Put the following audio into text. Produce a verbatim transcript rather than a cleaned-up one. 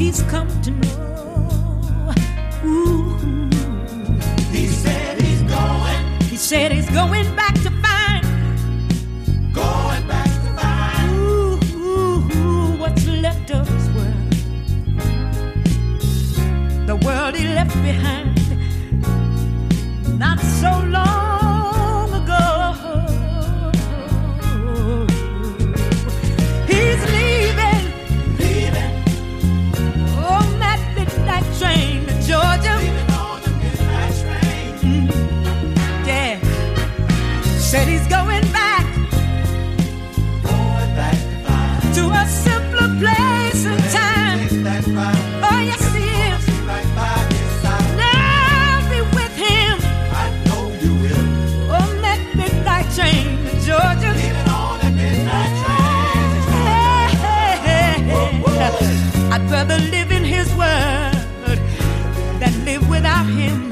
he's come to know. Ooh. He said he's going. He said he's going back to find. Going back to find. Ooh, ooh, ooh, what's left of his world. The world he left behind not so long ago. He's leaving, Leaving. on that midnight train to Georgia. Leaving on the midnight train. Mm, yeah, said he's going back Going back to find. to a simpler place and time. Takes that ride. Oh yes, he is. Right by his side. Now be with him I know you will. on that midnight train to Georgia. Leaving on the midnight train. Hey, hey, hey, hey. I'd rather live in his world than live without him.